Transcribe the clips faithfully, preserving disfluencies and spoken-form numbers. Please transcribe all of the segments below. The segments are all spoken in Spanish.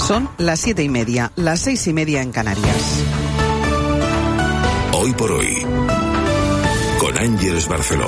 Son las siete y media, las seis y media en Canarias. Hoy por hoy, con Ángeles Barceló.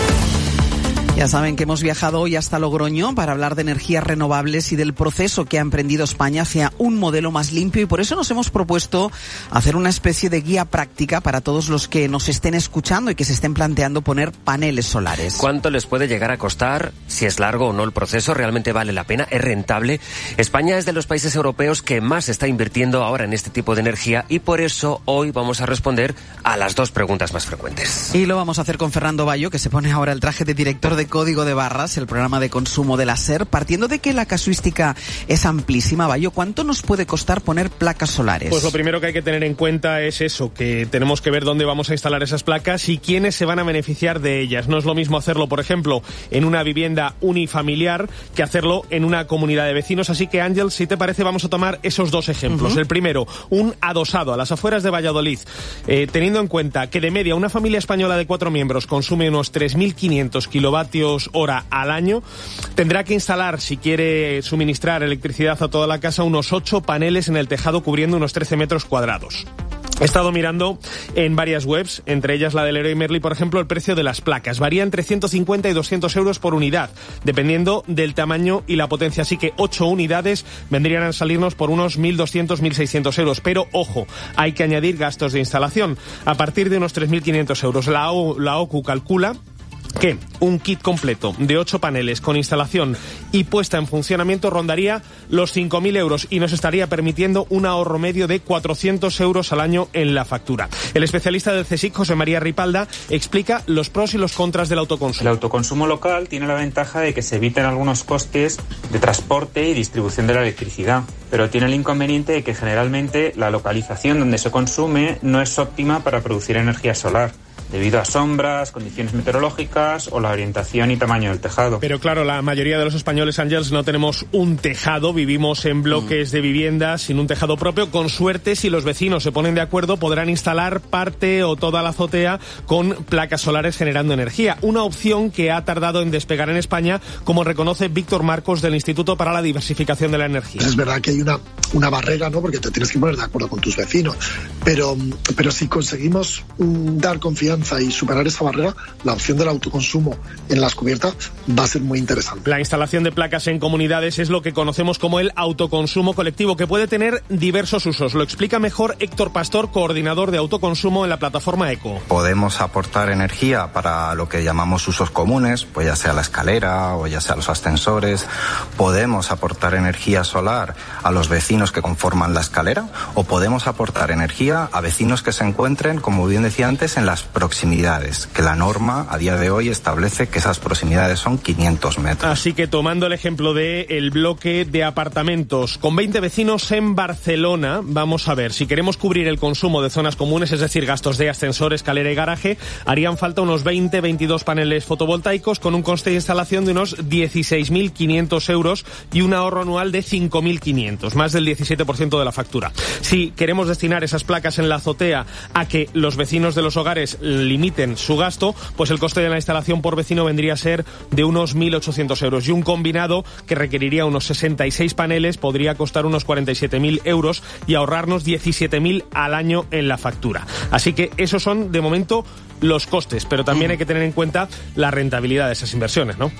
Ya saben que hemos viajado hoy hasta Logroño para hablar de energías renovables y del proceso que ha emprendido España hacia un modelo más limpio, y por eso nos hemos propuesto hacer una especie de guía práctica para todos los que nos estén escuchando y que se estén planteando poner paneles solares. ¿Cuánto les puede llegar a costar? Si es largo o no el proceso, ¿realmente vale la pena? ¿Es rentable? España es de los países europeos que más está invirtiendo ahora en este tipo de energía, y por eso hoy vamos a responder a las dos preguntas más frecuentes. Y lo vamos a hacer con Fernando Bayo, que se pone ahora el traje de director de Código de Barras, el programa de consumo de la SER. Partiendo de que la casuística es amplísima, Bayo, ¿cuánto nos puede costar poner placas solares? Pues lo primero que hay que tener en cuenta es eso, que tenemos que ver dónde vamos a instalar esas placas y quiénes se van a beneficiar de ellas. No es lo mismo hacerlo, por ejemplo, en una vivienda unifamiliar que hacerlo en una comunidad de vecinos. Así que, Ángel, si te parece, vamos a tomar esos dos ejemplos. Uh-huh. El primero, un adosado a las afueras de Valladolid. Eh, teniendo en cuenta que de media una familia española de cuatro miembros consume unos tres mil quinientos kilovatios hora al año, tendrá que instalar, si quiere suministrar electricidad a toda la casa, unos ocho paneles en el tejado cubriendo unos trece metros cuadrados. He estado mirando en varias webs, entre ellas la del Leroy Merlin, por ejemplo, el precio de las placas. Varía entre ciento cincuenta y doscientos euros por unidad, dependiendo del tamaño y la potencia. Así que ocho unidades vendrían a salirnos por unos mil doscientos a mil seiscientos euros. Pero, ojo, hay que añadir gastos de instalación. A partir de unos tres mil quinientos euros. La, o, la O C U calcula que un kit completo de ocho paneles con instalación y puesta en funcionamiento rondaría los cinco mil euros y nos estaría permitiendo un ahorro medio de cuatrocientos euros al año en la factura. El especialista del CSIC, José María Ripalda, explica los pros y los contras del autoconsumo. El autoconsumo local tiene la ventaja de que se eviten algunos costes de transporte y distribución de la electricidad, pero tiene el inconveniente de que generalmente la localización donde se consume no es óptima para producir energía solar, debido a sombras, condiciones meteorológicas o la orientación y tamaño del tejado. Pero claro, la mayoría de los españoles, Ángels, no tenemos un tejado, vivimos en bloques mm. de viviendas sin un tejado propio. Con suerte, si los vecinos se ponen de acuerdo, podrán instalar parte o toda la azotea con placas solares generando energía. Una opción que ha tardado en despegar en España, como reconoce Víctor Marcos del Instituto para la Diversificación de la Energía. Es verdad que hay una, una barrera, ¿no? Porque te tienes que poner de acuerdo con tus vecinos. Pero, pero si conseguimos um, dar confianza y superar esa barrera, la opción del autoconsumo en las cubiertas va a ser muy interesante. La instalación de placas en comunidades es lo que conocemos como el autoconsumo colectivo, que puede tener diversos usos. Lo explica mejor Héctor Pastor, coordinador de autoconsumo en la plataforma Eco. Podemos aportar energía para lo que llamamos usos comunes, pues ya sea la escalera o ya sea los ascensores. Podemos aportar energía solar a los vecinos que conforman la escalera, o podemos aportar energía a vecinos que se encuentren, como bien decía antes, en las proximidades, que la norma a día de hoy establece que esas proximidades son quinientos metros. Así que, tomando el ejemplo de el bloque de apartamentos con veinte vecinos en Barcelona, vamos a ver, si queremos cubrir el consumo de zonas comunes, es decir, gastos de ascensor, escalera y garaje, harían falta unos veinte, veintidós paneles fotovoltaicos con un coste de instalación de unos dieciséis mil quinientos euros y un ahorro anual de cinco mil quinientos, más del diecisiete por ciento de la factura. Si queremos destinar esas placas en la azotea a que los vecinos de los hogares limiten su gasto, pues el coste de la instalación por vecino vendría a ser de unos mil ochocientos euros, y un combinado que requeriría unos sesenta y seis paneles podría costar unos cuarenta y siete mil euros y ahorrarnos diecisiete mil al año en la factura. Así que esos son, de momento, los costes, pero también hay que tener en cuenta la rentabilidad de esas inversiones, ¿no?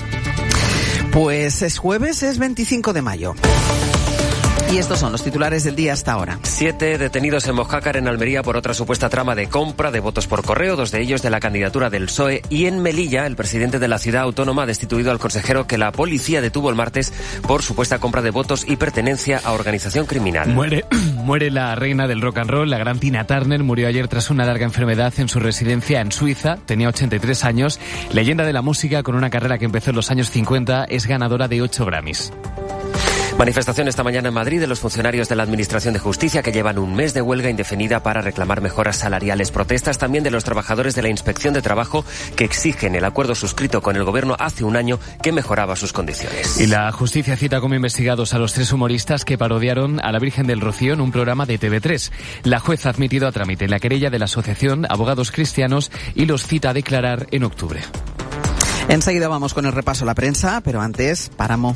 Pues es jueves, es veinticinco de mayo. Y estos son los titulares del día hasta ahora. Siete detenidos en Mojácar, en Almería, por otra supuesta trama de compra de votos por correo, dos de ellos de la candidatura del P S O E. Y en Melilla, el presidente de la ciudad autónoma ha destituido al consejero que la policía detuvo el martes por supuesta compra de votos y pertenencia a organización criminal. Muere, muere la reina del rock and roll, la gran Tina Turner. Murió ayer tras una larga enfermedad en su residencia en Suiza. Tenía ochenta y tres años. Leyenda de la música, con una carrera que empezó en los años cincuenta, es ganadora de ocho Grammys. Manifestación esta mañana en Madrid de los funcionarios de la Administración de Justicia, que llevan un mes de huelga indefinida para reclamar mejoras salariales. Protestas también de los trabajadores de la Inspección de Trabajo, que exigen el acuerdo suscrito con el Gobierno hace un año que mejoraba sus condiciones. Y la justicia cita como investigados a los tres humoristas que parodiaron a la Virgen del Rocío en un programa de T V tres. La jueza ha admitido a trámite la querella de la Asociación Abogados Cristianos y los cita a declarar en octubre. Enseguida vamos con el repaso a la prensa, pero antes, páramo.